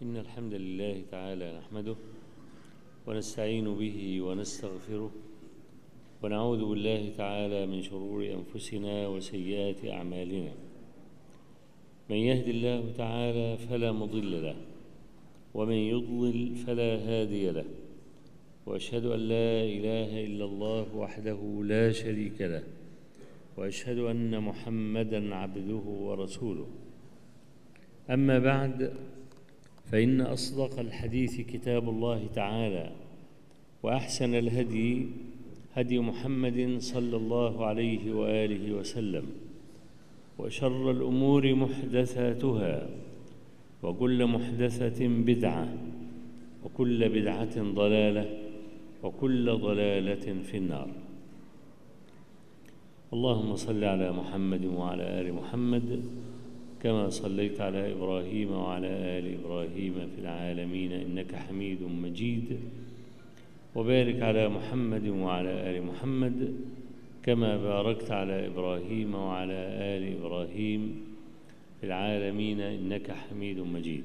إن الحمد لله تعالى نحمده ونستعين به ونستغفره ونعوذ بالله تعالى من شرور أنفسنا وسيئات أعمالنا. من يهد الله تعالى فلا مضل له ومن يضلل فلا هادي له، وأشهد أن لا إله إلا الله وحده لا شريك له، وأشهد أن محمدًا عبده ورسوله. أما بعد، فإن أصدق الحديث كتاب الله تعالى، وأحسن الهدي هدي محمد صلى الله عليه وآله وسلم، وشر الأمور محدثاتها، وكل محدثة بدعة، وكل بدعة ضلالة، وكل ضلالة في النار. اللهم صل على محمد وعلى آل محمد كما صليت على إبراهيم وعلى آل إبراهيم في العالمين إنك حميد مجيد، وبارك على محمد وعلى آل محمد كما باركت على إبراهيم وعلى آل إبراهيم في العالمين إنك حميد مجيد.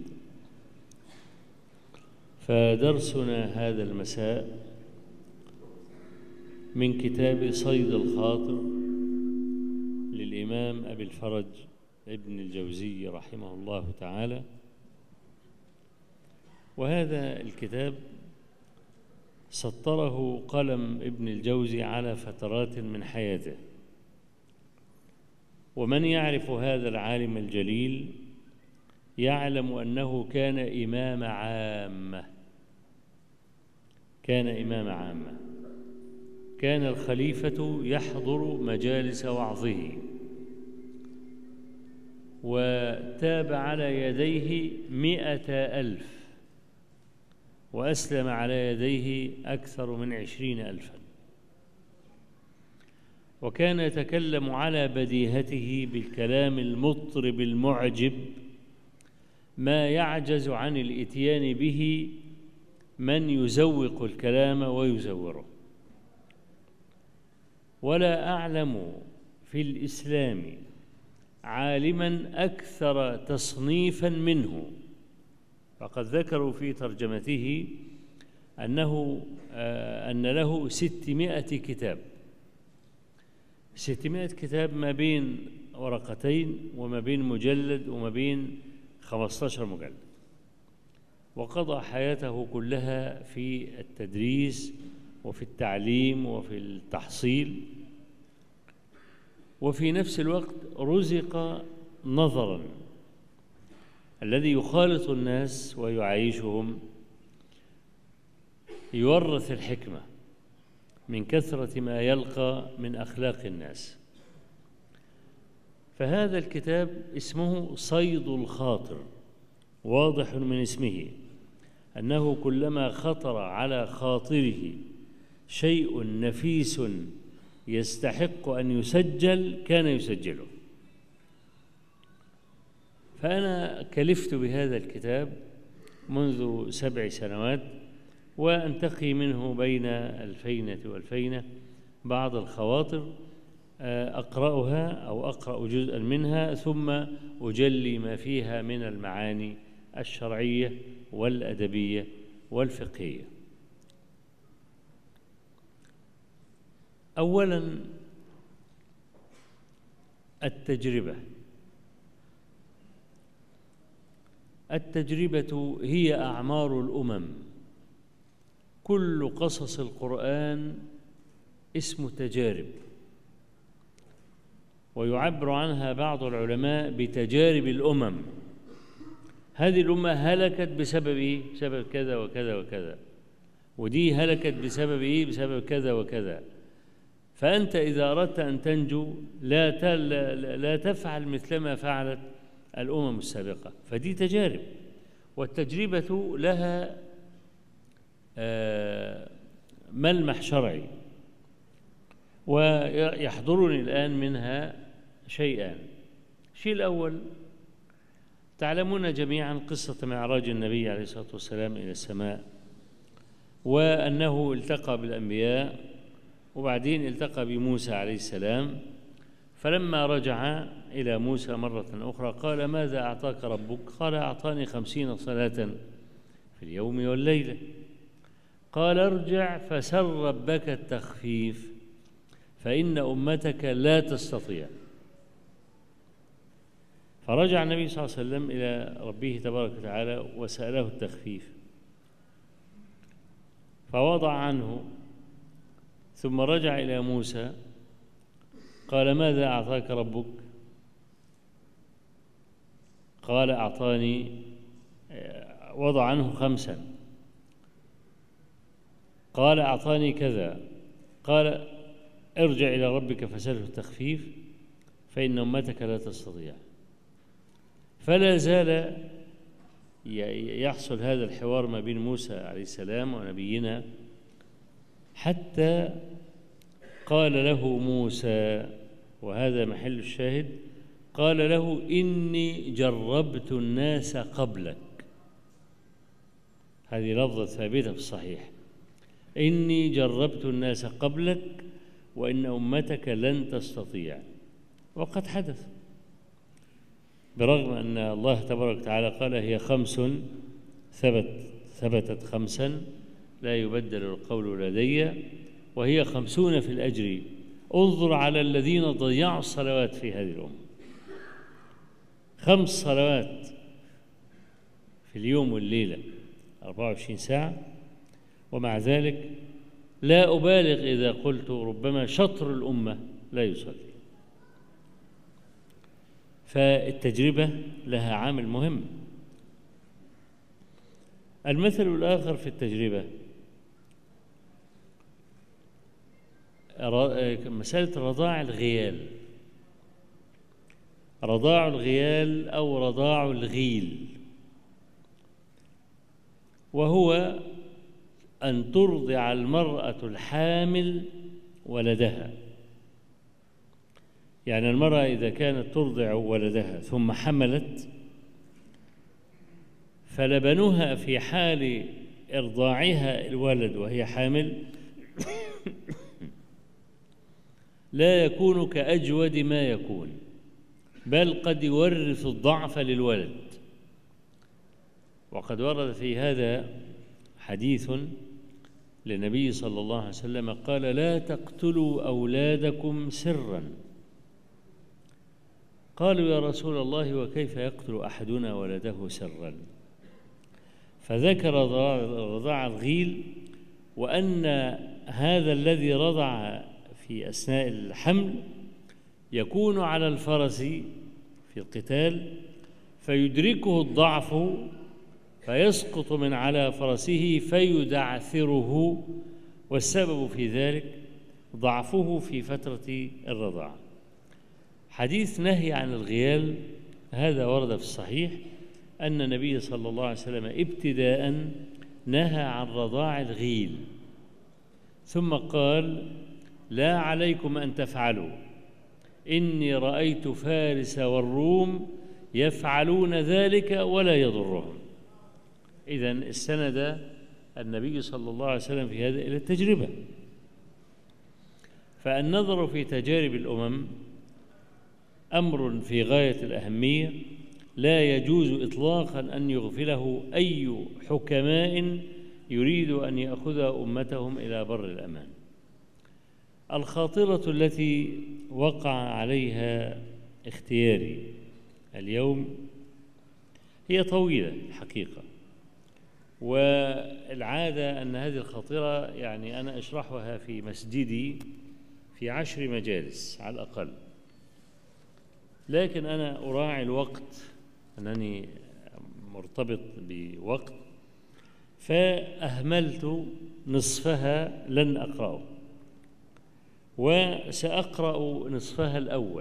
فدرسنا هذا المساء من كتاب صيد الخاطر للإمام أبي الفرج ابن الجوزي رحمه الله تعالى. وهذا الكتاب سطره قلم ابن الجوزي على فترات من حياته، ومن يعرف هذا العالم الجليل يعلم أنه كان إمام عامة، كان الخليفة يحضر مجالس وعظه، وتاب على يديه 100,000، وأسلم على يديه أكثر من 20,000، وكان يتكلم على بديهته بالكلام المطرب المعجب ما يعجز عن الإتيان به من يزوق الكلام ويزوره. ولا أعلم في الإسلام عالما أكثر تصنيفا منه، فقد ذكروا في ترجمته أن له 600 كتاب، 600 كتاب، ما بين ورقتين وما بين مجلد وما بين 15 مجلد، وقضى حياته كلها في التدريس وفي التعليم وفي التحصيل، وفي نفس الوقت رزق نظرا الذي يخالط الناس ويعيشهم، يورث الحكمة من كثرة ما يلقى من أخلاق الناس. فهذا الكتاب اسمه صيد الخاطر، واضح من اسمه أنه كلما خطر على خاطره شيء نفيس يستحق أن يسجل كان يسجله. فأنا كلفت بهذا الكتاب منذ 7 سنوات، وأنتقي منه بين الفينة والفينة بعض الخواطر أقرأها أو أقرأ جزءا منها، ثم أجلي ما فيها من المعاني الشرعية والأدبية والفقهية. أولا، التجربة هي أعمار الأمم. كل قصص القرآن اسم تجارب، ويعبر عنها بعض العلماء بتجارب الأمم. هذه الأمة هلكت بسبب إيه؟ بسبب كذا وكذا وكذا، ودي هلكت بسبب إيه؟ بسبب كذا وكذا. فأنت إذا أردت أن تنجو لا تفعل مثلما فعلت الأمم السابقة، فدي تجارب، والتجربة لها ملمح شرعي، ويحضرني الآن منها شيئان. الشيء الأول، تعلمون جميعا قصة معراج النبي عليه الصلاة والسلام إلى السماء، وأنه التقى بالأنبياء، وبعدين التقى بموسى عليه السلام، فلما رجع إلى موسى مرة أخرى قال ماذا أعطاك ربك؟ قال أعطاني 50 صلاة في اليوم والليلة. قال ارجع فسل ربك التخفيف فإن أمتك لا تستطيع. فرجع النبي صلى الله عليه وسلم إلى ربه تبارك وتعالى وسأله التخفيف فوضع عنه، ثم رجع إلى موسى قال ماذا أعطاك ربك؟ قال أعطاني، وضع عنه 5. قال أعطاني كذا. قال ارجع إلى ربك فسأله التخفيف فإن أمتك لا تستطيع. فلا زال يحصل هذا الحوار ما بين موسى عليه السلام ونبينا، حتى قال له موسى، وهذا محل الشاهد، قال له إني جربت الناس قبلك. هذه لفظة ثابتة في الصحيح، إني جربت الناس قبلك وإن أمتك لن تستطيع. وقد حدث، برغم أن الله تبارك وتعالى قال هي 5 ثبتت 5 لا يبدل القول لدي وهي 50 في الأجر. انظر على الذين ضيعوا الصلوات في هذه الأمة، 5 صلوات في اليوم والليلة 24 ساعة، ومع ذلك لا أبالغ إذا قلت ربما شطر الأمة لا يصلي. فالتجربة لها عامل مهم. المثل الآخر في التجربة مسألة رضاع الغيال، رضاع الغيال أو رضاع الغيل، وهو أن ترضع المرأة الحامل ولدها. يعني المرأة إذا كانت ترضع ولدها ثم حملت، فلبنها في حال إرضاعها الولد وهي حامل لا يكون كأجود ما يكون، بل قد يورث الضعف للولد. وقد ورد في هذا حديث للنبي صلى الله عليه وسلم قال لا تقتلوا أولادكم سرا. قالوا يا رسول الله وكيف يقتل أحدنا ولده سرا؟ فذكر رضاع الغيل، وأن هذا الذي رضع في أثناء الحمل يكون على الفرس في القتال فيدركه الضعف فيسقط من على فرسه فيدعثره، والسبب في ذلك ضعفه في فترة الرضاعة. حديث نهي عن الغيال هذا ورد في الصحيح أن النبي صلى الله عليه وسلم ابتداء نهى عن رضاع الغيل، ثم قال لا عليكم أن تفعلوا إني رأيت فارس والروم يفعلون ذلك ولا يضرهم. إذن استند النبي صلى الله عليه وسلم في هذا إلى التجربة. فالنظر في تجارب الأمم أمر في غاية الأهمية لا يجوز إطلاقا أن يغفله أي حكماء يريد أن يأخذ أمتهم إلى بر الأمان. الخاطرة التي وقع عليها اختياري اليوم هي طويلة الحقيقة، والعادة أن هذه الخاطرة يعني أنا أشرحها في مسجدي في 10 مجالس على الأقل، لكن أنا أراعي الوقت، أنني مرتبط بوقت، فأهملت نصفها لن أقرأه، وسأقرأ نصفها الأول.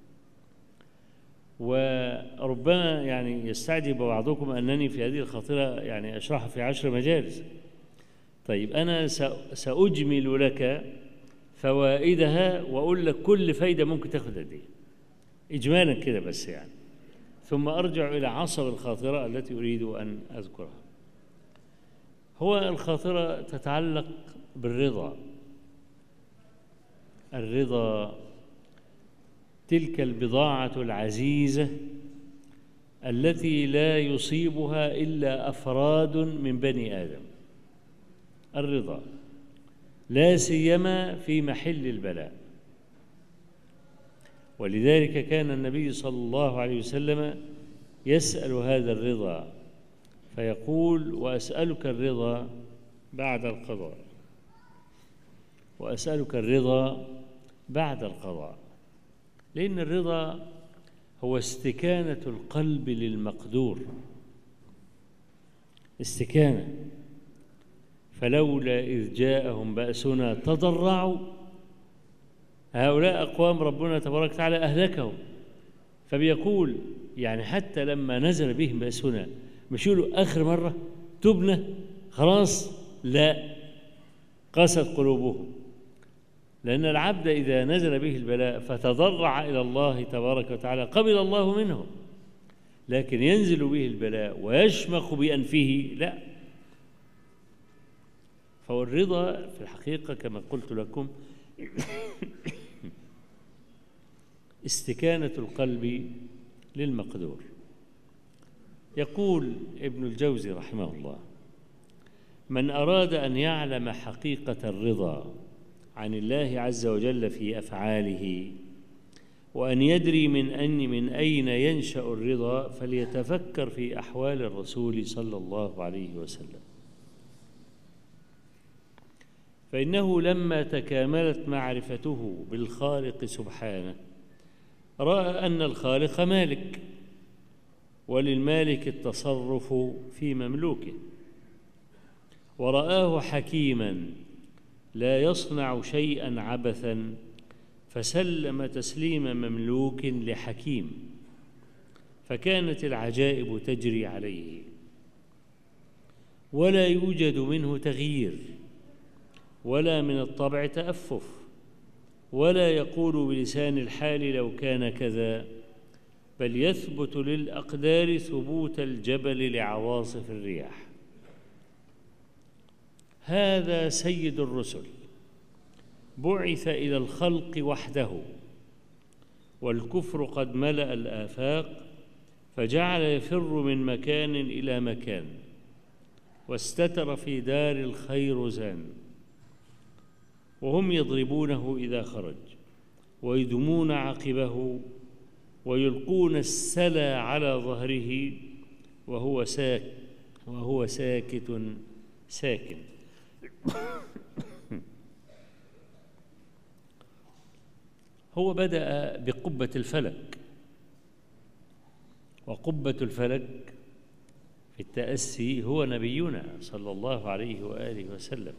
وربما يعني يستعجب بعضكم أنني في هذه الخاطرة يعني أشرحها في 10 مجالس. طيب أنا سأجمل لك فوائدها وأقول لك كل فايدة ممكن تاخد قد إيه إجمالا كده بس يعني، ثم أرجع إلى عصب الخاطرة التي أريد أن أذكرها. هو الخاطرة تتعلق بالرضا. الرضا تلك البضاعة العزيزة التي لا يصيبها إلا أفراد من بني آدم، الرضا، لا سيما في محل البلاء. ولذلك كان النبي صلى الله عليه وسلم يسأل هذا الرضا فيقول: وأسألك الرضا بعد القضاء، وأسألك الرضا بعد القضاء، لأن الرضا هو استكانة القلب للمقدور، استكانة. فلولا إذ جاءهم بأسنا تضرعوا، هؤلاء أقوام ربنا تبارك وتعالى أهلكهم، فبيقول يعني حتى لما نزل بهم بأسنا مش يقولوا آخر مرة تبنا خلاص، لا، قست قلوبهم، لأن العبد إذا نزل به البلاء فتضرع إلى الله تبارك وتعالى قبل الله منه، لكن ينزل به البلاء ويشمخ بأنفه لا. فهو الرضا في الحقيقة كما قلت لكم استكانة القلب للمقدور. يقول ابن الجوزي رحمه الله: من أراد أن يعلم حقيقة الرضا عن الله عز وجل في أفعاله، وأن يدري من أين ينشأ الرضا، فليتفكر في أحوال الرسول صلى الله عليه وسلم، فإنه لما تكاملت معرفته بالخالق سبحانه رأى أن الخالق مالك، وللمالك التصرف في مملوكه، ورآه حكيما لا يصنع شيئا عبثا، فسلم تسليم مملوك لحكيم، فكانت العجائب تجري عليه، ولا يوجد منه تغيير، ولا من الطبع تأفف، ولا يقول بلسان الحال لو كان كذا، بل يثبت للأقدار ثبوت الجبل لعواصف الرياح. هذا سيد الرسل، بعث إلى الخلق وحده، والكفر قد ملأ الآفاق، فجعل يفر من مكان إلى مكان، واستتر في دار الخيرزان، وهم يضربونه إذا خرج، ويدمون عقبه، ويلقون السلا على ظهره، وهو ساكت ساكن. هو بدأ بقبة الفلك، وقبة الفلك في التأسي هو نبينا صلى الله عليه وآله وسلم،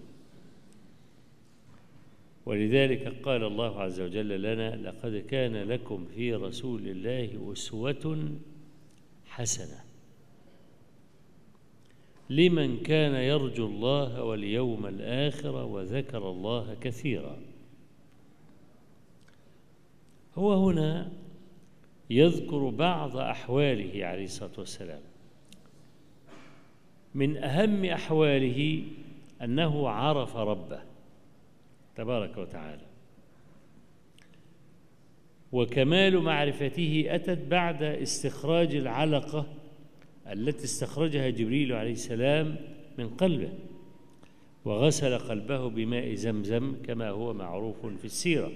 ولذلك قال الله عز وجل لنا: لقد كان لكم في رسول الله أسوة حسنة لمن كان يرجو الله واليوم الآخر وذكر الله كثيرا. هو هنا يذكر بعض أحواله عليه الصلاة والسلام. من أهم أحواله أنه عرف ربه تبارك وتعالى، وكمال معرفته أتت بعد استخراج العلقة التي استخرجها جبريل عليه السلام من قلبه، وغسل قلبه بماء زمزم كما هو معروف في السيرة،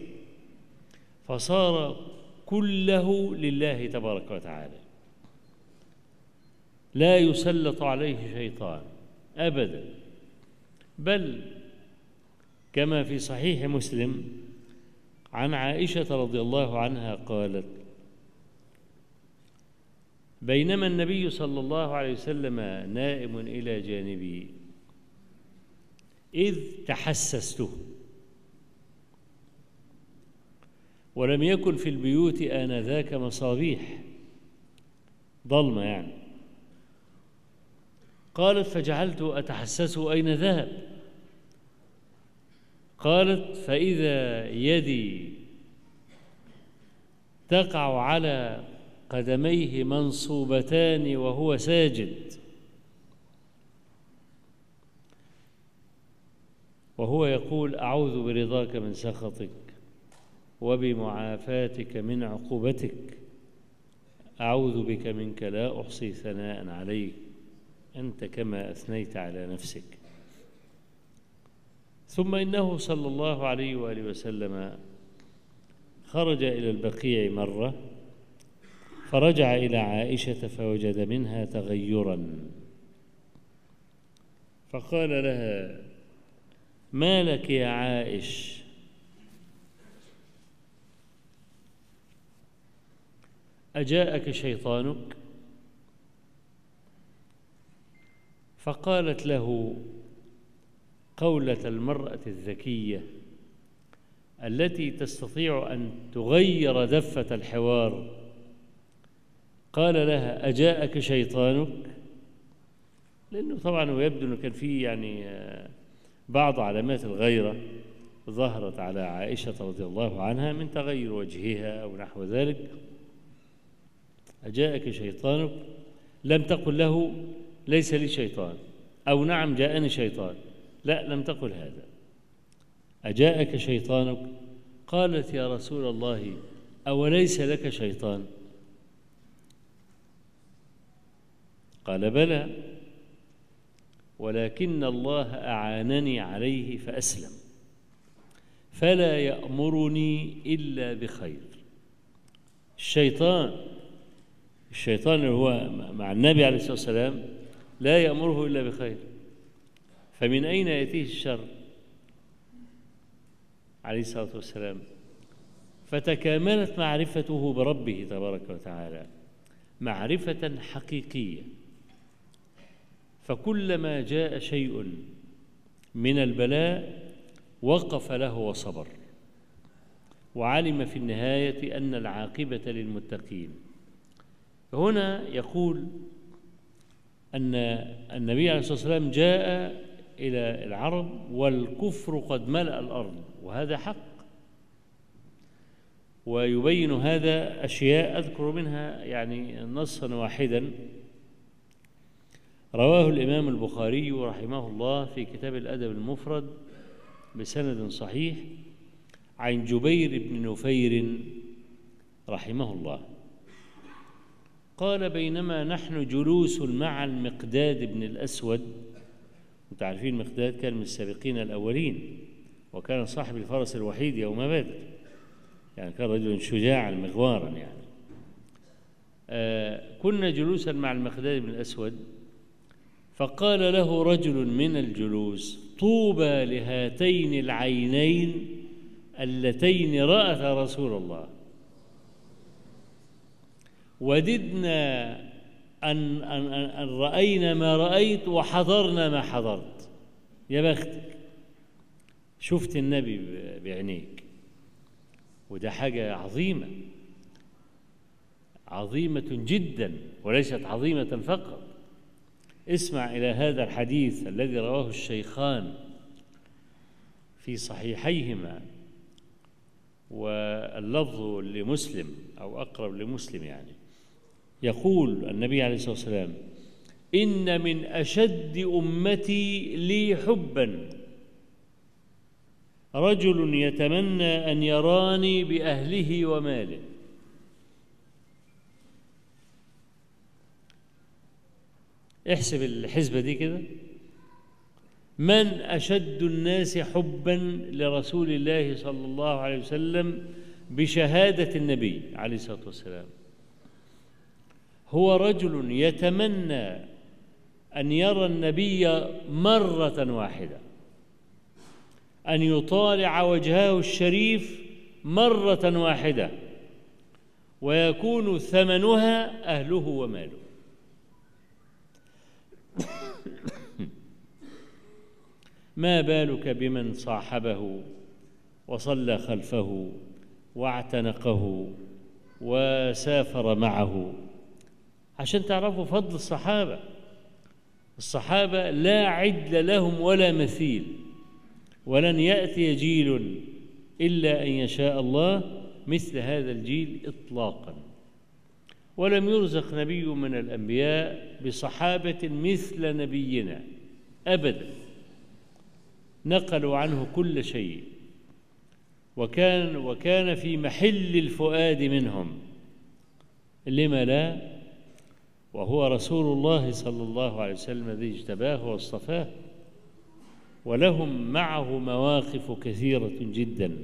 فصار كله لله تبارك وتعالى، لا يسلط عليه شيطان أبدا، بل كما في صحيح مسلم عن عائشة رضي الله عنها قالت: بينما النبي صلى الله عليه وسلم نائم إلى جانبي إذ تحسسته، ولم يكن في البيوت آنذاك مصابيح، ظلمة يعني. قالت: فجعلت أتحسس أين ذهب. قالت: فإذا يدي تقع على قدميه منصوبتان وهو ساجد، وهو يقول: أعوذ برضاك من سخطك وبمعافاتك من عقوبتك، أعوذ بك منك لا أحصي ثناء عليك أنت كما أثنيت على نفسك. ثم إنه صلى الله عليه وآله وسلم خرج إلى البقيع مرة، فرجع إلى عائشة فوجد منها تغيرا، فقال لها: ما لك يا عائش؟ أجاءك شيطانك؟ فقالت له قولة المرأة الذكية التي تستطيع أن تغير دفة الحوار، قال لها: أجاءك شيطانك؟ لأنه طبعا ويبدو أنه كان فيه يعني بعض علامات الغيرة ظهرت على عائشة رضي الله عنها من تغير وجهها أو نحو ذلك. أجاءك شيطانك؟ لم تقل له ليس لي شيطان أو نعم جاءني شيطان، لا، لم تقل هذا. أجاءك شيطانك؟ قالت: يا رسول الله أوليس لك شيطان؟ قال: بلى، ولكن الله أعانني عليه فأسلم، فلا يأمرني إلا بخير. الشيطان اللي هو مع النبي عليه الصلاة والسلام لا يأمره إلا بخير، فمن أين يأتيه الشر عليه الصلاة والسلام؟ فتكاملت معرفته بربه تبارك وتعالى معرفة حقيقية، فكلما جاء شيء من البلاء وقف له وصبر، وعلم في النهاية أن العاقبة للمتقين. هنا يقول أن النبي عليه الصلاة والسلام جاء إلى العرب والكفر قد ملأ الأرض، وهذا حق، ويبين هذا أشياء أذكر منها يعني نصا واحدا رواه الإمام البخاري رحمه الله في كتاب الأدب المفرد بسند صحيح عن جبير بن نفير رحمه الله قال: بينما نحن جلوس مع المقداد بن الأسود، أنتم عارفين المقداد كان من السابقين الأولين، وكان صاحب الفرس الوحيد يوم بدر، يعني كان رجلا شجاعا مغوارا يعني. كنا جلوسا مع المقداد بن الأسود، فقال له رجل من الجلوس: طوبى لهاتين العينين اللتين رأتا رسول الله، وددنا أن رأينا ما رأيت وحضرنا ما حضرت. يا بختك، شفت النبي بعينيك، وده حاجة عظيمة عظيمة جدا، وليست عظيمة فقط. اسمع إلى هذا الحديث الذي رواه الشيخان في صحيحيهما، واللفظ لمسلم أو أقرب لمسلم يعني. يقول النبي عليه الصلاة والسلام: إن من أشد أمتي لي حبا رجل يتمنى أن يراني بأهله وماله. احسب الحسبة دي كده، من أشد الناس حبا لرسول الله صلى الله عليه وسلم بشهادة النبي عليه الصلاة والسلام؟ هو رجل يتمنى أن يرى النبي مرة واحدة، أن يطالع وجهه الشريف مرة واحدة، ويكون ثمنها أهله وماله. ما بالك بمن صاحبه وصلى خلفه واعتنقه وسافر معه؟ عشان تعرفوا فضل الصحابة. الصحابة لا عدل لهم ولا مثيل، ولن يأتي جيل إلا أن يشاء الله مثل هذا الجيل إطلاقا. ولم يرزق نبي من الأنبياء بصحابة مثل نبينا أبدا، نقلوا عنه كل شيء، وكان في محل الفؤاد منهم، لم لا وهو رسول الله صلى الله عليه وسلم الذي اجتباه واصطفاه، ولهم معه مواقف كثيرة جدا.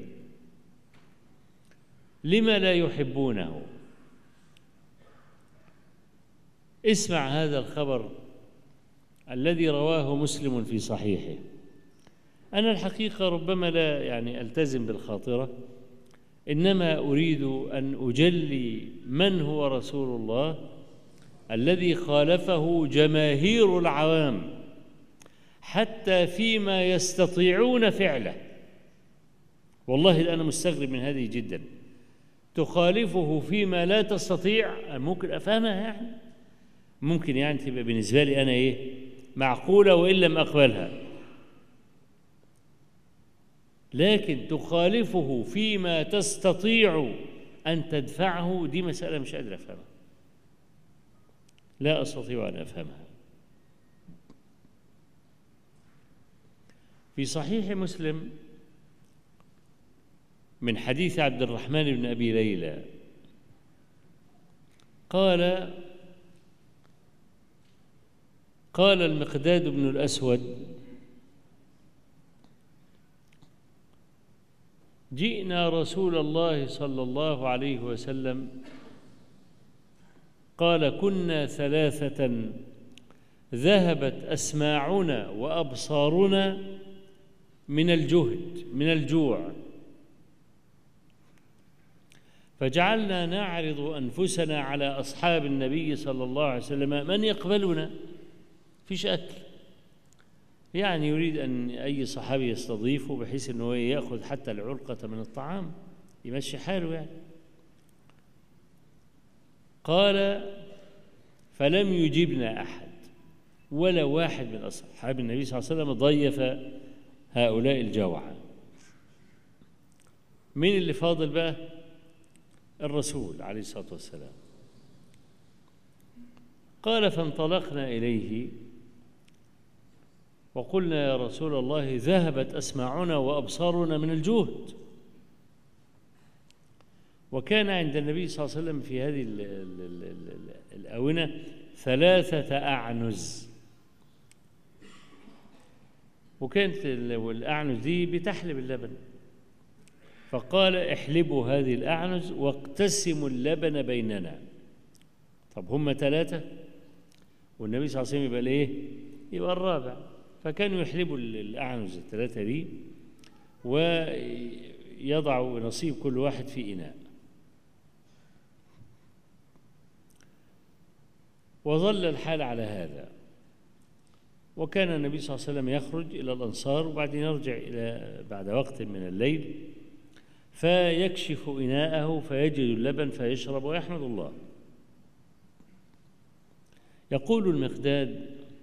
لم لا يحبونه؟ اسمع هذا الخبر الذي رواه مسلم في صحيحه. أنا الحقيقة ربما لا يعني ألتزم بالخاطرة، إنما أريد أن أجلي من هو رسول الله الذي خالفه جماهير العوام حتى فيما يستطيعون فعله. والله أنا مستغرب من هذه جدا. تخالفه فيما لا تستطيع، ممكن أفهمها يعني، ممكن يعني تبقى بالنسبة لي أنا إيه معقولة وإن لم أقبلها، لكن تخالفه فيما تستطيع أن تدفعه، دي مسألة مش قادر أفهمها، لا أستطيع أن أفهمها. في صحيح مسلم من حديث عبد الرحمن بن أبي ليلى قال المقداد بن الأسود: جئنا رسول الله صلى الله عليه وسلم، قال: كنا ثلاثة ذهبت أسماعنا وأبصارنا من الجوع، فجعلنا نعرض أنفسنا على أصحاب النبي صلى الله عليه وسلم من يقبلنا، فيش أكل، يعني يريد أن أي صحابي يستضيفه بحيث أنه يأخذ حتى العلقة من الطعام يمشي حاله يعني. قال: فلم يجبنا أحد، ولا واحد من أصحاب النبي صلى الله عليه وسلم ضيف هؤلاء الجوعى. مين اللي فاضل بقى؟ الرسول عليه الصلاة والسلام. قال: فانطلقنا إليه وقلنا: يا رسول الله، ذهبت أسماعنا وأبصارنا من الجهد. وكان عند النبي صلى الله عليه وسلم في هذه الآونة 3 أعنز، وكانت الأعنز دي بتحلب اللبن، فقال: احلبوا هذه الأعنز واقتسموا اللبن بيننا. طب هم 3 والنبي صلى الله عليه وسلم يبقى الايه؟ يبقى الرابع. فكانوا يحلبوا الأعنز ال3 دي ويضعوا نصيب كل واحد في إناء. وظل الحال على هذا، وكان النبي صلى الله عليه وسلم يخرج إلى الأنصار وبعدين يرجع إلى بعد وقت من الليل فيكشف إناءه فيجد اللبن فيشرب ويحمد الله. يقول المقداد: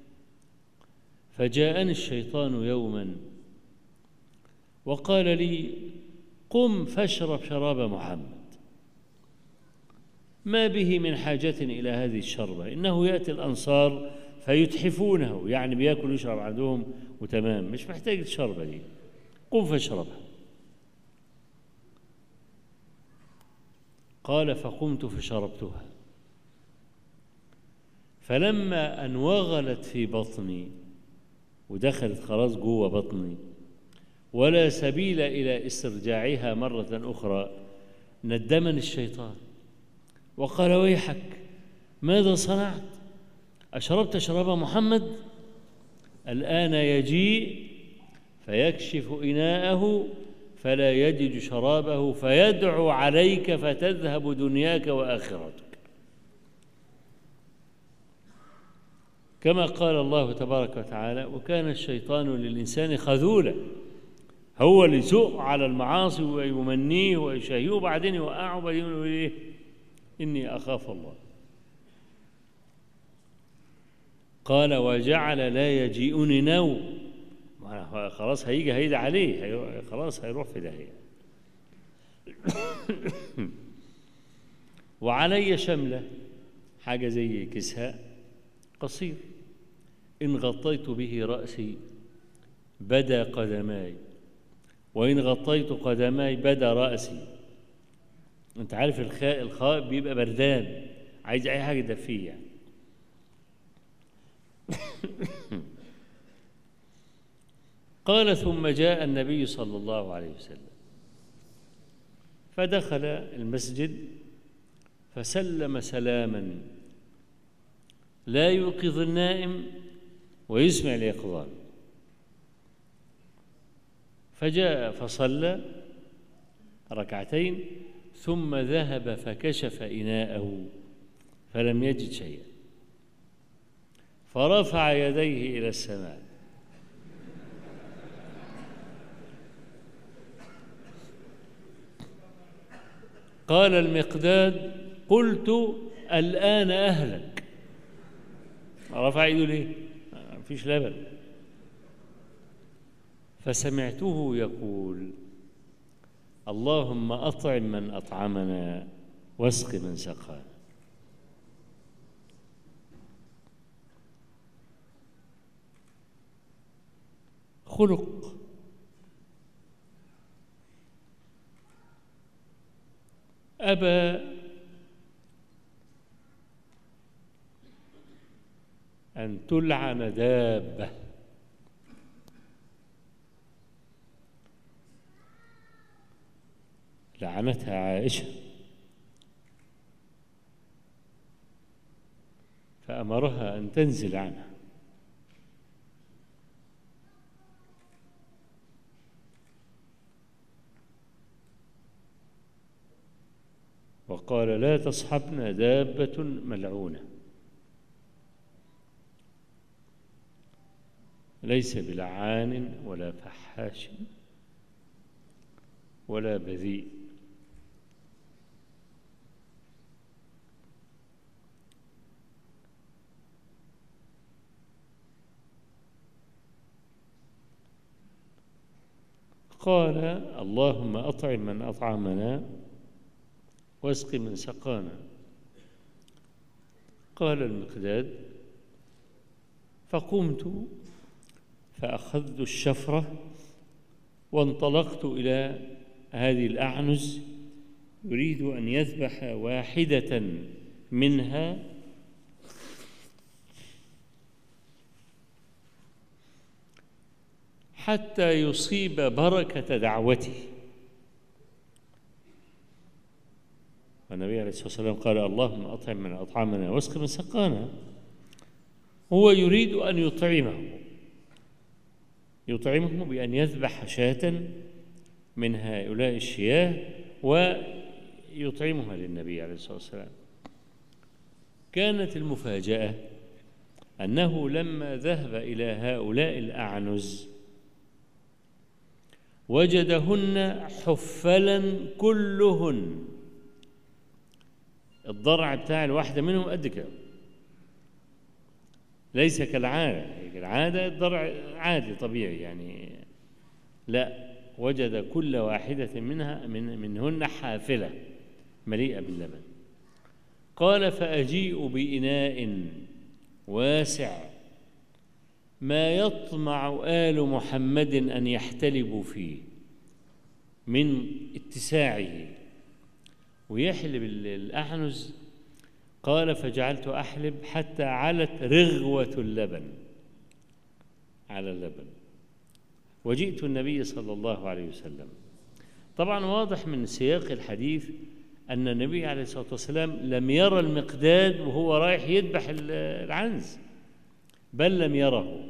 فجاءني الشيطان يوما وقال لي: قم فاشرب شراب محمد، ما به من حاجة إلى هذه الشربة، إنه يأتي الأنصار فيتحفونه، يعني بياكل ويشرب عندهم وتمام، مش محتاج الشربة دي، قم فاشربها. قال: فقمت فشربتها، فلما أن وغلت في بطني ودخلت خلاص جوه بطني ولا سبيل إلى استرجاعها مرة أخرى، ندمني الشيطان وقال: ويحك، ماذا صنعت؟ أشربت شراب محمد؟ الآن يجيء فيكشف إناءه فلا يجد شرابه فيدعو عليك فتذهب دنياك وآخرتك، كما قال الله تبارك وتعالى: وكان الشيطان للإنسان خذولا، هو اللي يسوق على المعاصي ويمنيه ويشهيه وبعدين يوقعه وبعدين يقول إيه؟ إني أخاف الله. قال: وجعل لا يجيئني نوم، خلاص هيجي عليه، خلاص هيروح في داهية. وعلي شملة، حاجة زي كساء قصير، إن غطيت به رأسي بدا قدماي وإن غطيت قدماي بدا رأسي. أنت عارف الخاء بيبقى بردان، عايز أي حاجة تدفيه يعني. قال ثم جاء النبي صلى الله عليه وسلم فدخل المسجد فسلم سلاما لا يوقظ النائم ويسمع اليقظان، فجاء فصلى ركعتين ثم ذهب فكشف إناءه فلم يجد شيئا، فرفع يديه إلى السماء قال المقداد قلت الآن أهلك. رفع يده ليه؟ مفيش لبن. فسمعته يقول اللهم أطعم من أطعمنا واسق من سقانا. خلق أبى أن تلعن دابة لعنتها عائشة فأمرها أن تنزل عنها، وقال لا تصحبنا دابة ملعونة ليس بلعان ولا فحاش ولا بذيء. قال اللهم أطعم من أطعمنا واسق من سقانا. قال المقداد فقمت فأخذت الشفرة وانطلقت إلى هذه الأعنز يريد أن يذبح واحدة منها حتى يصيب بركة دعوته. والنبي عليه الصلاة والسلام قال اللهم أطعم من أطعمنا واسق من سقانا. هو يريد أن يطعمه بأن يذبح شاة من هؤلاء الشياه ويطعمها للنبي عليه الصلاة والسلام. كانت المفاجأة أنه لما ذهب إلى هؤلاء الأعنز وجدهن حفلا كلهن، الضرع بتاع الواحدة منهم قد كده، ليس كالعادة. العادة الضرع عادي طبيعي يعني، لا، وجد كل واحدة منهن حافلة مليئة باللبن. قال فأجيء بإناء واسع ما يطمع آل محمد أن يحتلبوا فيه من اتساعه ويحلب الأعنز. قال فجعلت أحلب حتى علت رغوة اللبن على اللبن، وجئت النبي صلى الله عليه وسلم. طبعا واضح من سياق الحديث أن النبي عليه الصلاة والسلام لم يرى المقداد وهو رايح يذبح العنز، بل لم يره،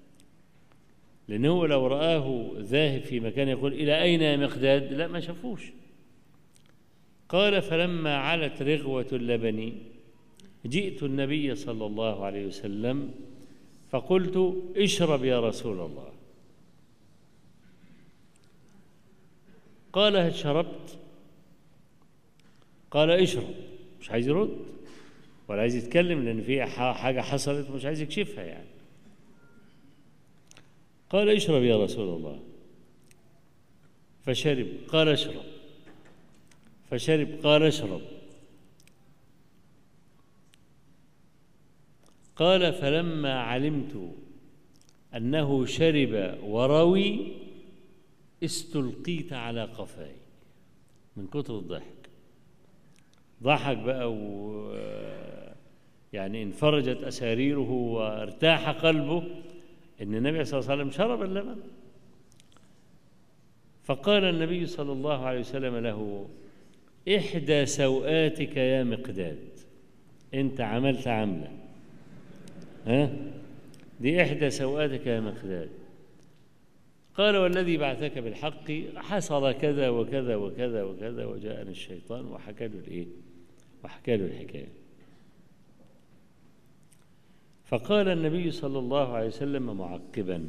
لأنه لو رآه ذاهب في مكان يقول إلى أين يا مقداد؟ لا، ما شافوش. قال فلما علت رغوة اللبن جئت النبي صلى الله عليه وسلم فقلت اشرب يا رسول الله. قال هل شربت؟ قال اشرب. مش عايز يرد ولا عايز يتكلم لأن في حاجة حصلت مش عايز يكشفها يعني. قال اشرب يا رسول الله، فشرب. قال اشرب، فشرب. قال اشرب. قال فلما علمت أنه شرب وروي استلقيت على قفاي من كتر الضحك. ضحك بقى يعني انفرجت أساريره وارتاح قلبه إن النبي صلى الله عليه وسلم شرب اللبن. فقال النبي صلى الله عليه وسلم له: إحدى سوآتك يا مقداد، أنت عملت عملة، ها؟ دي إحدى سوآتك يا مقداد. قال: والذي بعثك بالحق حصل كذا وكذا وكذا وكذا، وجاءني الشيطان وحكى له الإيه؟ وحكى له الحكاية. فقال النبي صلى الله عليه وسلم معقبا: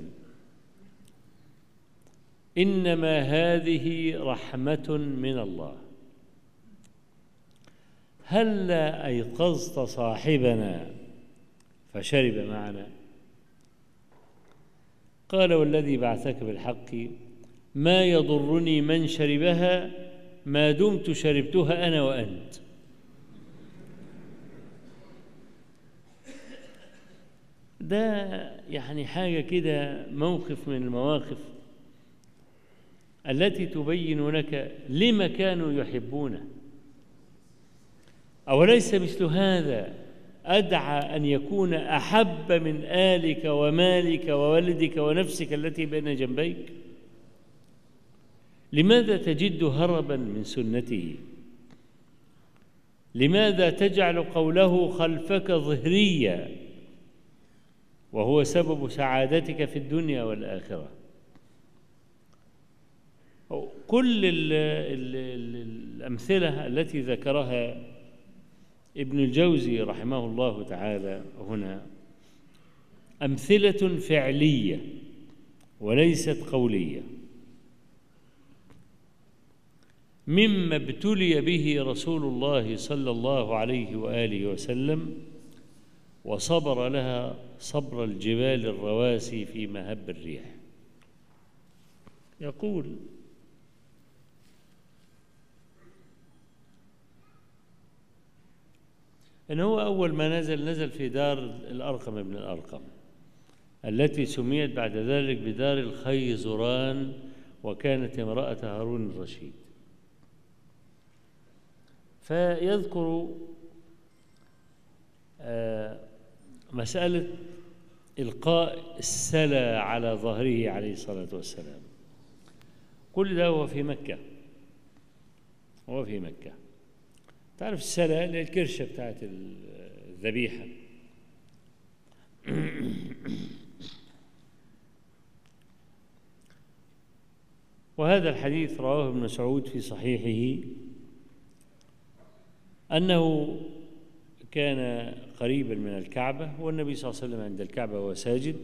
إنما هذه رحمة من الله، هلا أيقظت صاحبنا فشرب معنا؟ قال: والذي بعثك بالحق ما يضرني من شربها ما دمت شربتها أنا وأنت. ده يعني حاجة كده، موقف من المواقف التي تبين لك لما كانوا يحبونه. أوليس مثل هذا أدعى أن يكون أحب من آلك ومالك وولدك ونفسك التي بين جنبيك؟ لماذا تجد هربا من سنته؟ لماذا تجعل قوله خلفك ظهريا وهو سبب سعادتك في الدنيا والآخرة؟ كل الأمثلة التي ذكرها ابن الجوزي رحمه الله تعالى هنا أمثلة فعلية وليست قولية، مما ابتلي به رسول الله صلى الله عليه وآله وسلم وصبر لها صبر الجبال الرواسي في مهب الريح. يقول: إن هو أول ما نزل في دار الأرقم بن الأرقم التي سميت بعد ذلك بدار الخيزران، وكانت امرأة هارون الرشيد. فيذكر مسألة إلقاء السلى على ظهره عليه الصلاة والسلام. كل ده هو في مكة، هو في مكة. تعرف السلى اللي الكرشة بتاعت الذبيحة. وهذا الحديث رواه ابن مسعود في صحيحه أنه كان قريبا من الكعبة والنبي صلى الله عليه وسلم عند الكعبة وهو ساجد،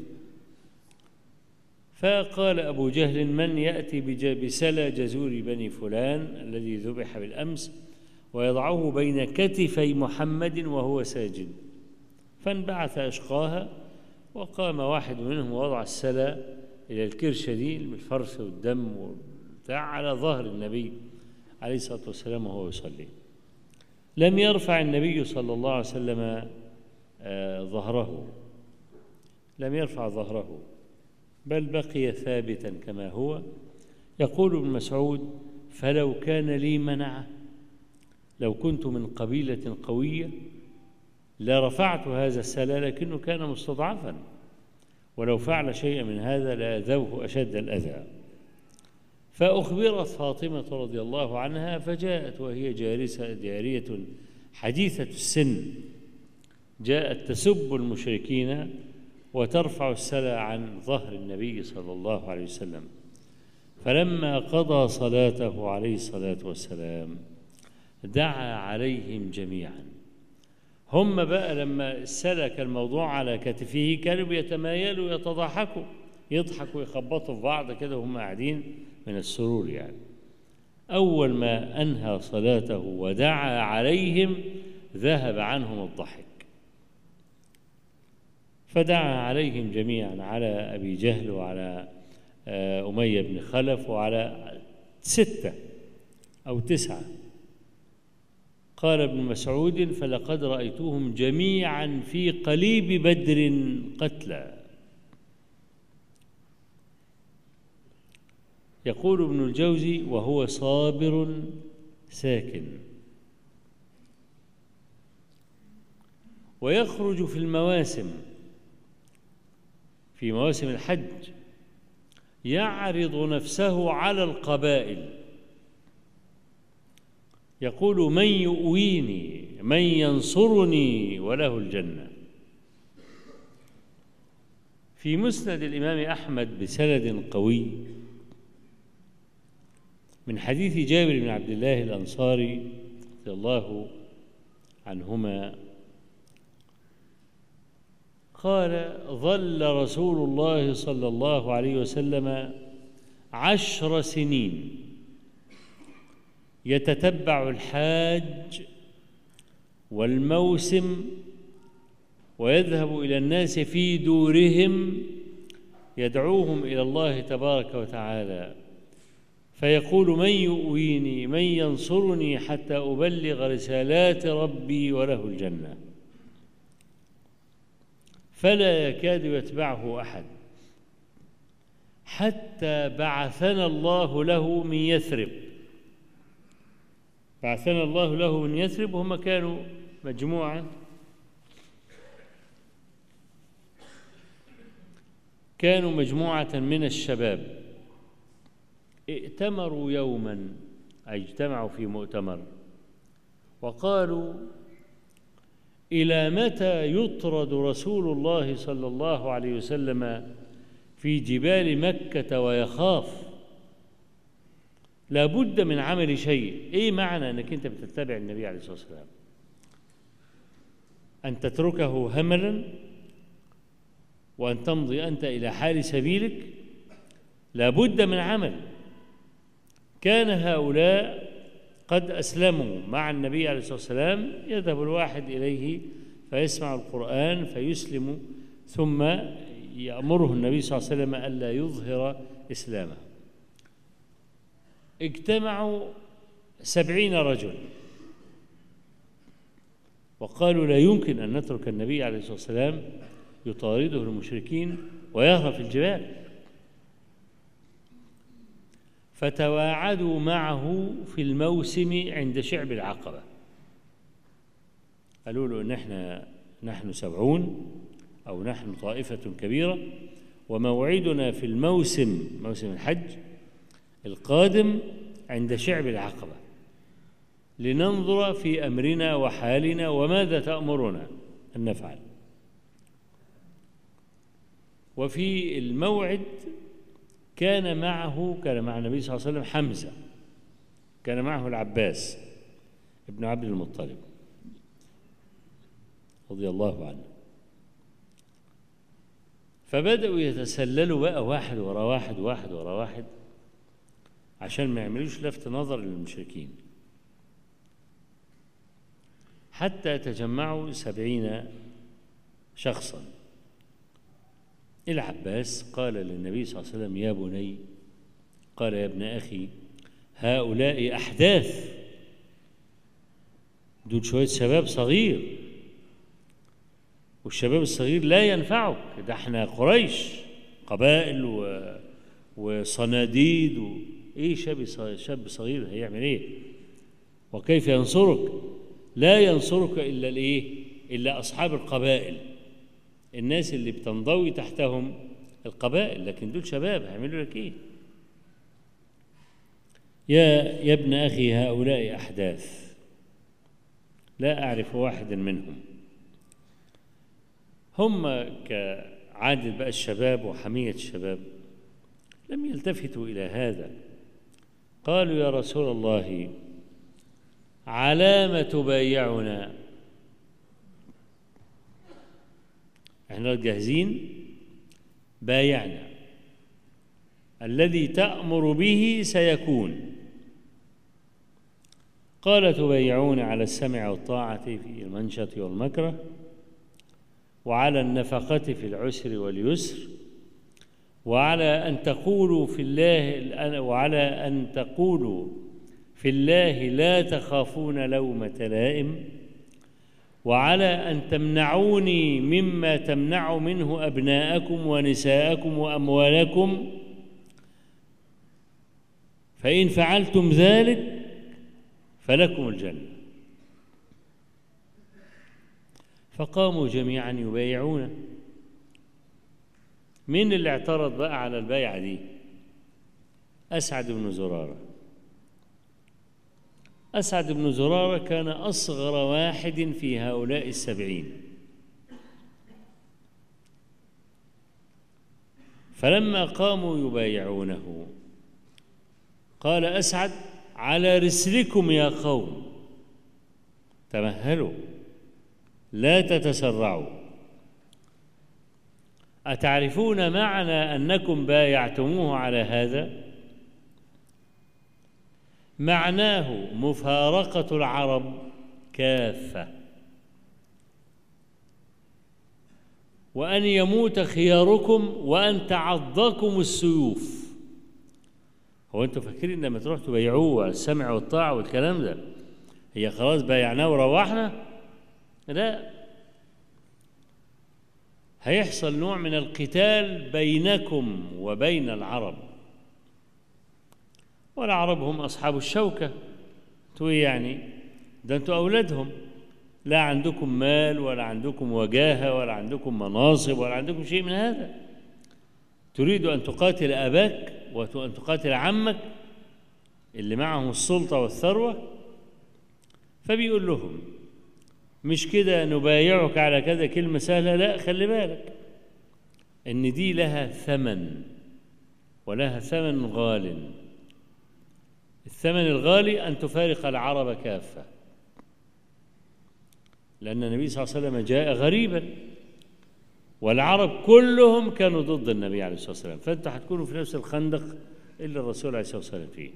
فقال أبو جهل: من يأتي بسلى جزور بني فلان الذي ذبح بالأمس ويضعه بين كتفي محمد وهو ساجد؟ فانبعث أشقاها، وقام واحد منهم ووضع السلى إلى الكرشة دي بالفرث والدم والبتاع على ظهر النبي عليه الصلاة والسلام وهو يصلي. لم يرفع النبي صلى الله عليه وسلم ظهره، لم يرفع ظهره، بل بقي ثابتا كما هو. يقول ابن مسعود: فلو كان لي منعه، لو كنت من قبيلة قوية لرفعت هذا السلى، لكنه كان مستضعفا، ولو فعل شيئا من هذا لأذوه أشد الأذى. فأخبرت فاطمة رضي الله عنها، فجاءت وهي جارية حديثة السن، جاءت تسب المشركين وترفع السلى عن ظهر النبي صلى الله عليه وسلم. فلما قضى صلاته عليه الصلاة والسلام دعا عليهم جميعا. هم بقى لما سلك الموضوع على كتفه كانوا بيتمايلوا ويتضاحكوا، يضحكوا ويخبطوا في بعض كده وهم قاعدين من السرور يعني. أول ما أنهى صلاته ودعا عليهم ذهب عنهم الضحك، فدعا عليهم جميعا، على أبي جهل وعلى أمية بن خلف وعلى 6 أو 9. قال ابن مسعود: فلقد رأيتهم جميعا في قليب بدر قتلى. يقول ابن الجوزي: وهو صابر ساكن. ويخرج في المواسم، في مواسم الحج، يعرض نفسه على القبائل، يقول: من يؤويني، من ينصرني، وله الجنة. في مسند الإمام أحمد بسند قوي من حديث جابر بن عبد الله الأنصاري رضي الله عنهما قال: ظل رسول الله صلى الله عليه وسلم 10 سنين يتتبع الحاج والموسم، ويذهب إلى الناس في دورهم يدعوهم إلى الله تبارك وتعالى، فيقول: من يؤويني، من ينصرني حتى أبلغ رسالات ربي، وله الجنة. فلا يكاد يتبعه أحد حتى بعثنا الله له من يثرب. بعثنا الله له من يثرب، هم كانوا مجموعة، من الشباب، ائتمروا يوما، أي اجتمعوا في مؤتمر، وقالوا: إلى متى يطرد رسول الله صلى الله عليه وسلم في جبال مكة ويخاف؟ لا بد من عمل شيء. إيه معنى أنك أنت بتتبع النبي عليه الصلاة والسلام؟ أن تتركه هملا وأن تمضي أنت إلى حال سبيلك؟ لا بد من عمل. كان هؤلاء قد أسلموا مع النبي عليه الصلاة والسلام، يذهب الواحد إليه فيسمع القرآن فيسلم، ثم يأمره النبي صلى الله عليه وسلم ألا يظهر إسلامه. اجتمعوا 70 رجل وقالوا: لا يمكن أن نترك النبي عليه الصلاة والسلام يطارده المشركين ويهرب في الجبال. فتواعدوا معه في الموسم عند شعب العقبة، قالوا له: نحن 70 أو نحن طائفة كبيرة، وموعدنا في الموسم، موسم الحج القادم، عند شعب العقبة، لننظر في أمرنا وحالنا وماذا تأمرنا أن نفعل. وفي الموعد كان مع النبي صلى الله عليه وسلم حمزة، كان معه العباس ابن عبد المطلب رضي الله عنه. فبدأوا يتسللوا بقى واحد ورا واحد، واحد ورا واحد، عشان ما يعملوش لفت نظر للمشركين، حتى تجمعوا 70 شخصا. العباس قال للنبي صلى الله عليه وسلم: يا بني، قال: يا ابن أخي، هؤلاء أحداث، دول شوية شباب صغير، والشباب الصغير لا ينفعك، ده احنا قريش، قبائل وصناديد ايه شاب صغير هيعمل ايه؟ وكيف ينصرك؟ لا ينصرك الا الايه؟ الا اصحاب القبائل، الناس اللي بتنضوي تحتهم القبائل، لكن دول شباب هيعملوا لك ايه؟ يا ابن اخي، هؤلاء احداث، لا اعرف واحدا منهم. هم كعادة بقى الشباب وحمية الشباب لم يلتفتوا إلى هذا. قالوا: يا رسول الله، على ما تبايعنا؟ احنا جاهزين، بايعنا، الذي تأمر به سيكون. قال: تبايعون على السمع والطاعة في المنشط والمكره، وعلى النفقة في العسر واليسر، وعلى أن تقولوا في الله لا تخافون لومة لائم، وعلى أن تمنعوني مما تمنع منه أبناءكم ونساءكم وأموالكم، فإن فعلتم ذلك فلكم الجنة. فقاموا جميعا يبايعونه. مين اللي اعترض بقى على البيعة دي؟ أسعد بن زرارة. أسعد بن زرارة كان أصغر واحد في هؤلاء 70. فلما قاموا يبايعونه قال أسعد: على رسلكم يا قوم، تمهلوا لا تتسرعوا. أتعرفون معنى أنكم بايعتموه على هذا؟ معناه مفارقة العرب كافة، وأن يموت خياركم وأن تعضكم السيوف. هو أنتوا فاكرين لما تروح تبايعوه على السمع والطاعة والكلام ده هي خلاص بايعناه وروحنا؟ لا، هيحصل نوع من القتال بينكم وبين العرب، والعرب هم أصحاب الشوكة. انتوا إيه يعني؟ ده انتوا أولادهم، لا عندكم مال ولا عندكم وجاهة ولا عندكم مناصب ولا عندكم شيء من هذا. تريد أن تقاتل أباك وأن تقاتل عمك اللي معهم السلطة والثروة. فبيقول لهم مش كده نبايعك على كذا كلمة سهلة، لا، خلي بالك إن دي لها ثمن، ولها ثمن غال. الثمن الغالي أن تفارق العرب كافة، لأن النبي صلى الله عليه وسلم جاء غريبا والعرب كلهم كانوا ضد النبي عليه الصلاة والسلام، فأنت هتكونوا في نفس الخندق اللي الرسول عليه الصلاة والسلام فيه.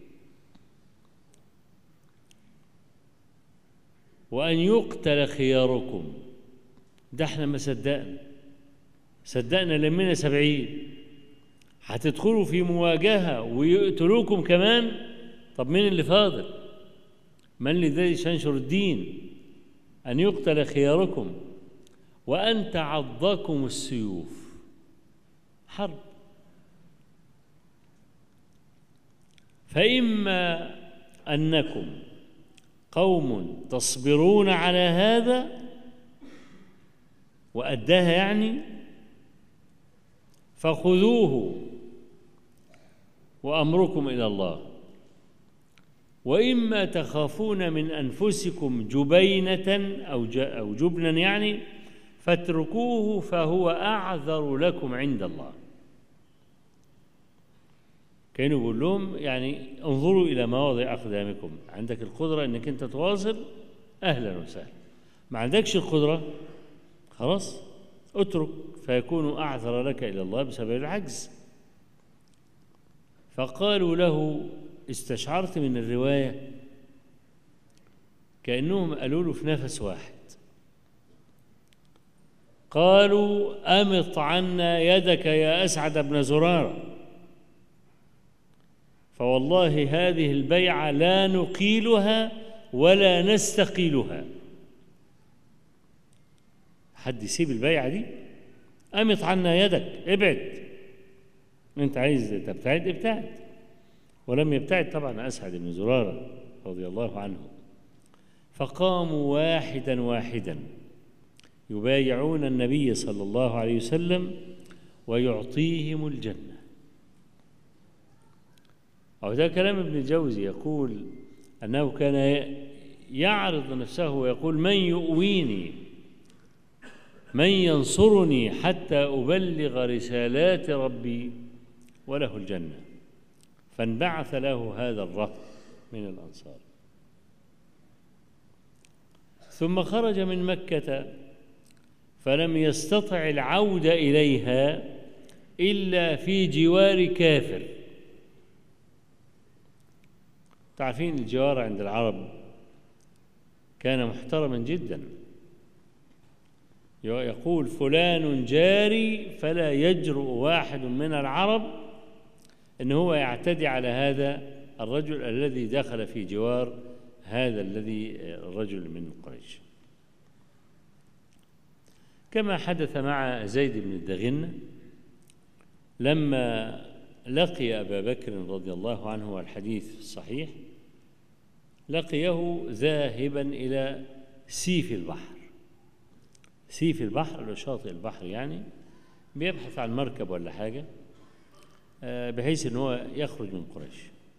وأن يقتل خياركم، ده احنا ما صدقنا لمنا 70 هتدخلوا في مواجهة ويقتلوكم كمان. طب مين اللي فاضل؟ من الذي سينشر الدين؟ أن يقتل خياركم وأن تعضكم السيوف. حرب. فإما أنكم قوم تصبرون على هذا وأداها يعني، فخذوه وأمركم إلى الله. وإما تخافون من أنفسكم جبينة أو جبنا يعني، فاتركوه فهو أعذر لكم عند الله. كانوا يقول لهم يعني انظروا إلى مواضع أقدامكم، عندك القدرة أنك أنت تواصل أهلا وسهلا، ما عندكش القدرة خلاص اترك، فيكون أعذر لك إلى الله بسبب العجز. فقالوا له، استشعرت من الرواية كأنهم قالوا له في نفس واحد، قالوا أمط عنا يدك يا أسعد بن زرارة، فوالله هذه البيعة لا نقيلها ولا نستقيلها. حد يسيب البيعة دي؟ أمط عنا يدك، ابعد، أنت عايز تبتعد ابتعد. ولم يبتعد طبعا أسعد بن زرارة رضي الله عنه. فقاموا واحدا واحدا يبايعون النبي صلى الله عليه وسلم ويعطيهم الجنة. وده كلام ابن الجوزي، يقول أنه كان يعرض نفسه ويقول: من يؤويني، من ينصرني حتى أبلغ رسالات ربي، وله الجنة. فانبعث له هذا الرهط من الأنصار. ثم خرج من مكة فلم يستطع العودة إليها إلا في جوار كافر. تعرفين الجوار عند العرب كان محترما جدا، يقول فلان جاري، فلا يجرؤ واحد من العرب إن هو يعتدي على هذا الرجل الذي دخل في جوار هذا الرجل من قريش، كما حدث مع زيد بن الدغنة لما لقي أبا بكر رضي الله عنه، والحديث الصحيح، لقيه ذاهبا إلى سيف البحر. سيف البحر اللي شاطئ البحر، يعني بيبحث عن مركب ولا حاجة بحيث أن هو يخرج من قريش.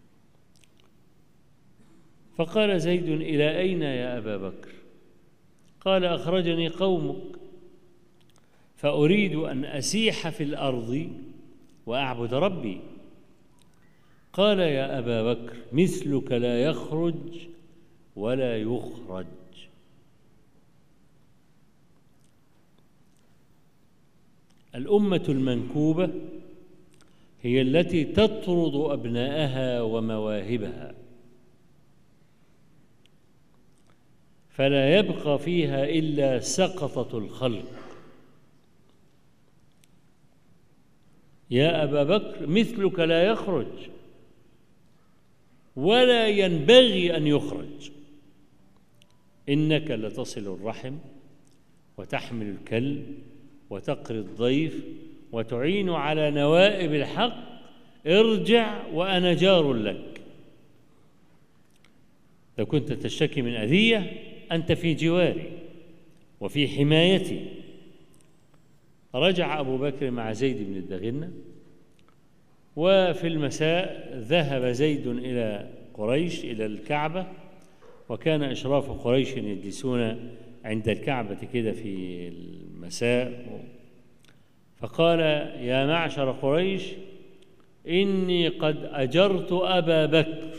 فقال زيد: إلى أين يا أبا بكر؟ قال: أخرجني قومك فأريد أن أسيح في الأرض وأعبد ربي. قال: يا أبا بكر، مثلك لا يخرج ولا يخرج. الأمة المنكوبة هي التي تطرد أبناءها ومواهبها، فلا يبقى فيها إلا سقطة الخلق. يا أبا بكر، مثلك لا يخرج ولا ينبغي أن يخرج، إنك لتصل الرحم وتحمل الكل وتقري الضيف وتعين على نوائب الحق. ارجع وأنا جار لك. لو كنت تشتكي من أذية أنت في جواري وفي حمايتي. رجع أبو بكر مع زيد بن الدغنة، وفي المساء ذهب زيد إلى قريش إلى الكعبة، وكان أشراف قريش يجلسون عند الكعبة كده في المساء. فقال: يا معشر قريش، إني قد أجرت أبا بكر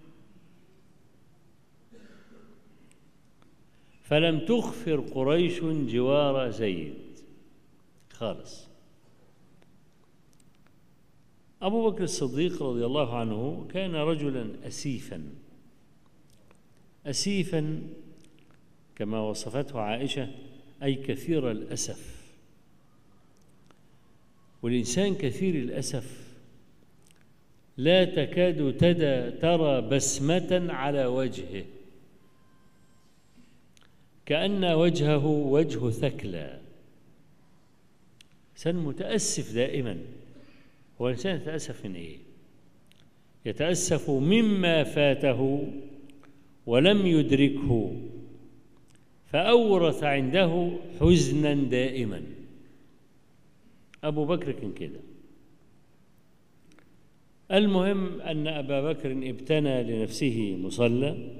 فلم تخفر قريش جوار زيد خالص. أبو بكر الصديق رضي الله عنه كان رجلا أسيفا كما وصفته عائشة، أي كثير الأسف. والإنسان كثير الأسف لا تكاد ترى بسمة على وجهه، كأن وجهه وجه ثكلى. إنسان متأسف دائما. هو الإنسان يتأسف من إيه؟ يتأسف مما فاته ولم يدركه، فأورث عنده حزنا دائما. أبو بكر كان كده. المهم أن أبا بكر ابتنى لنفسه مصلى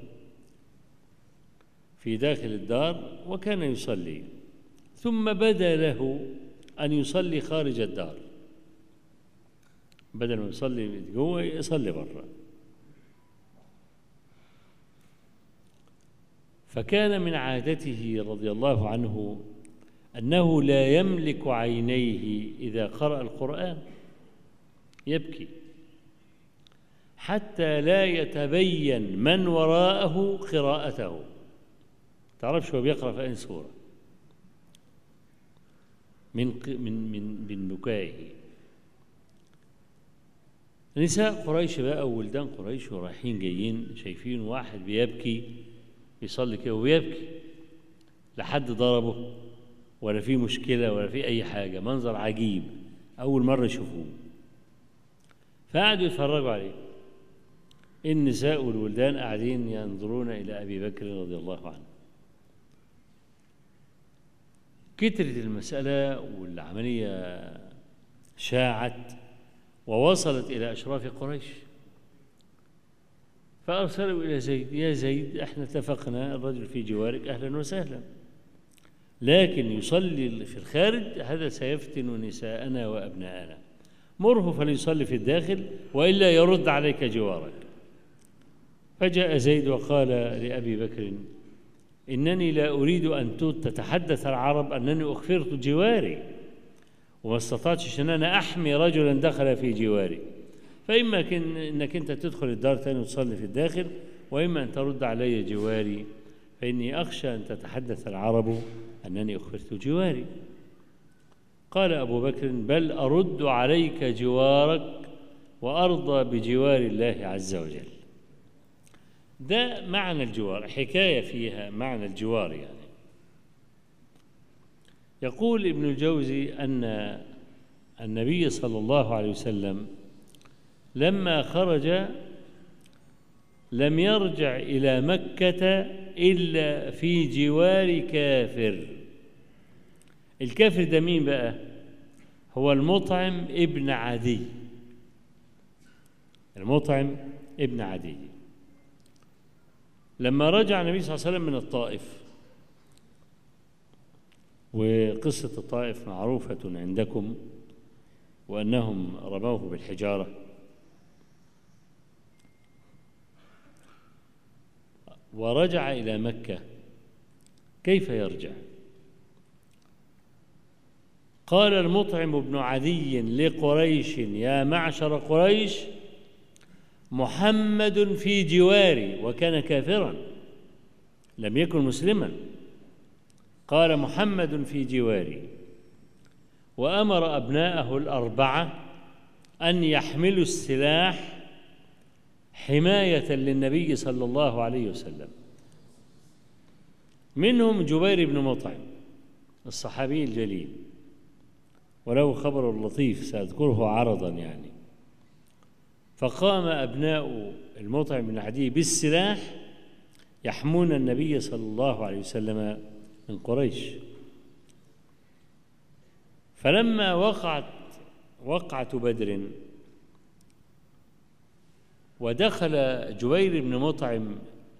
في داخل الدار وكان يصلي، ثم بدا له أن يصلي خارج الدار، بدل ما يصلي جوه يصلي برا. فكان من عادته رضي الله عنه أنه لا يملك عينيه إذا قرأ القرآن، يبكي حتى لا يتبين من وراءه قراءته. تعرفش هو بيقرأ في أي سورة من بكائه. نساء قريش بقى وولدان قريش ورايحين جايين شايفين واحد بيبكي يصلي كده وبيبكي، لا حد ضربه ولا في مشكلة ولا في أي حاجة، منظر عجيب أول مرة يشوفوه. فقعدوا يتفرجوا عليه. النساء والولدان قاعدين ينظرون إلى أبي بكر رضي الله عنه. كترت المسألة والعملية شاعت ووصلت إلى أشراف قريش، فأرسلوا إلى زيد: يا زيد، احنا اتفقنا الرجل في جوارك أهلا وسهلا، لكن يصلي في الخارج هذا سيفتن نساءنا وأبناءنا، مره فليصلي في الداخل وإلا يرد عليك جوارك. فجاء زيد وقال لأبي بكر: إنني لا أريد أن تتحدث العرب أنني أخفرت جواري وما استطعتش أن أنا أحمي رجلا دخل في جواري، فإما أنك أنت تدخل الدار تاني وتصلي في الداخل، وإما أن ترد علي جواري، فإني أخشى أن تتحدث العرب أنني أخفرت جواري. قال أبو بكر: بل أرد عليك جوارك وأرضى بجوار الله عز وجل. ده معنى الجوار، حكاية فيها معنى الجوار. يعني يقول ابن الجوزي أن النبي صلى الله عليه وسلم لما خرج لم يرجع إلى مكة إلا في جوار كافر. الكافر ده مين بقى؟ هو المطعم ابن عدي. المطعم ابن عدي لما رجع النبي صلى الله عليه وسلم من الطائف، وقصة الطائف معروفة عندكم، وأنهم رموه بالحجارة، ورجع إلى مكة، كيف يرجع؟ قال المطعم بن عدي لقريش: يا معشر قريش، محمد في جواري، وكان كافرا لم يكن مسلما. قال: محمد في جواري، وأمر أبناءه الأربعة أن يحملوا السلاح حماية للنبي صلى الله عليه وسلم. منهم جبير بن مطعم الصحابي الجليل، وله خبر لطيف سأذكره عرضا يعني. فقام أبناء المطعم بن عدي بالسلاح يحمون النبي صلى الله عليه وسلم من قريش. فلما وقعت وقعة بدر ودخل جبير بن مطعم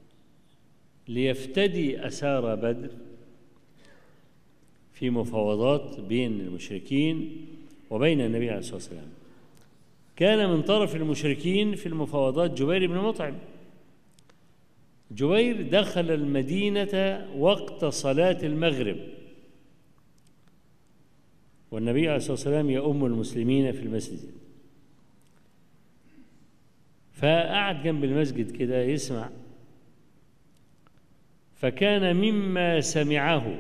ليفتدي أسار بدر في مفاوضات بين المشركين وبين النبي عليه الصلاة والسلام، كان من طرف المشركين في المفاوضات جبير بن مطعم. جبير دخل المدينة وقت صلاة المغرب، والنبي عليه الصلاة والسلام يؤم المسلمين في المسجد، فقعد جنب المسجد كده يسمع. فكان مما سمعه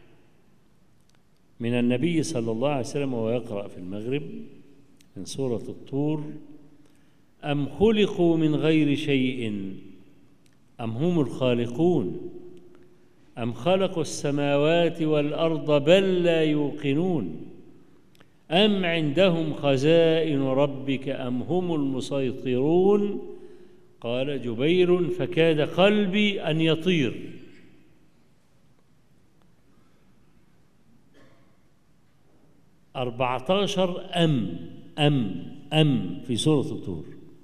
من النبي صلى الله عليه وسلم وهو يقرأ في المغرب من سورة الطور: أم خلقوا من غير شيء أم هم الخالقون أم خلقوا السماوات والأرض بل لا يوقنون أم عندهم خزائن ربك أم هم المسيطرون. قال جبير: فكاد قلبي أن يطير. « 14 أم في سورة الطور،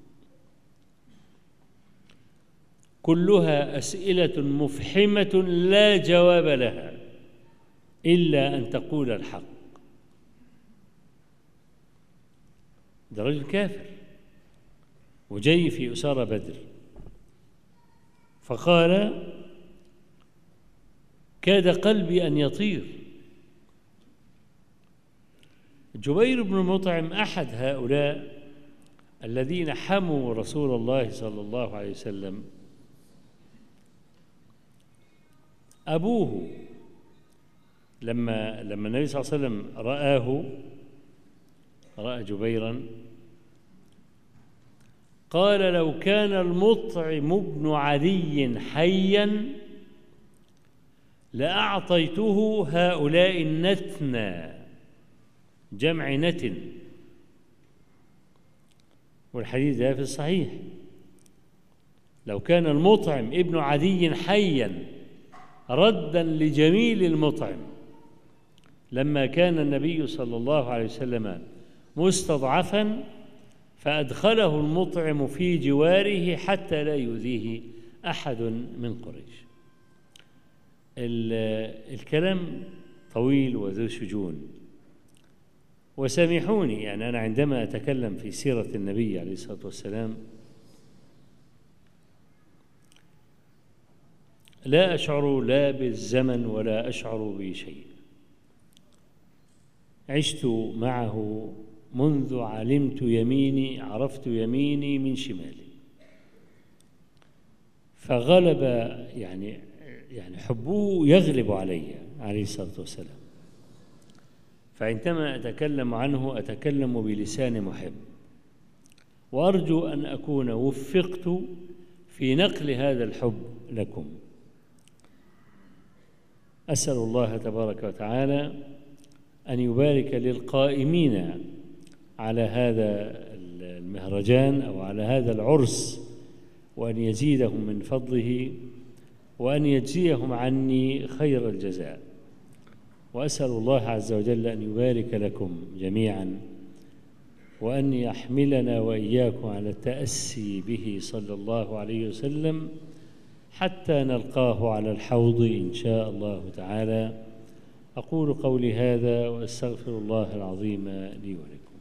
كلها أسئلة مفحمة لا جواب لها إلا أن تقول الحق. ده رجل كافر وجاي في أسارة بدر، فقال: كاد قلبي أن يطير. جبير بن مطعم أحد هؤلاء الذين حموا رسول الله صلى الله عليه وسلم. أبوه لما النبي صلى الله عليه وسلم رأى جبيرا، قال: لو كان المطعم بن عدي حيا لأعطيته هؤلاء النتنى، جمع نتن، والحديث ده في الصحيح. لو كان المطعم ابن عدي حيا ردا لجميل المطعم لما كان النبي صلى الله عليه وسلم مستضعفا، فأدخله المطعم في جواره حتى لا يؤذيه أحد من قريش. الكلام طويل وذو شجون، وسامحوني يعني أنا عندما أتكلم في سيرة النبي عليه الصلاة والسلام لا أشعر لا بالزمن ولا أشعر بشيء. عشت معه منذ عرفت يميني من شمالي، فغلب يعني حبه يغلب علي عليه الصلاة والسلام. فعندما أتكلم عنه أتكلم بلسان محب، وأرجو أن أكون وفقت في نقل هذا الحب لكم. أسأل الله تبارك وتعالى أن يبارك للقائمين على هذا المهرجان أو على هذا العرس، وأن يزيدهم من فضله، وأن يجزيهم عني خير الجزاء. وأسأل الله عز وجل أن يبارك لكم جميعا، وأن يحملنا وإياكم على التأسي به صلى الله عليه وسلم حتى نلقاه على الحوض إن شاء الله تعالى. أقول قولي هذا وأستغفر الله العظيم لي ولكم.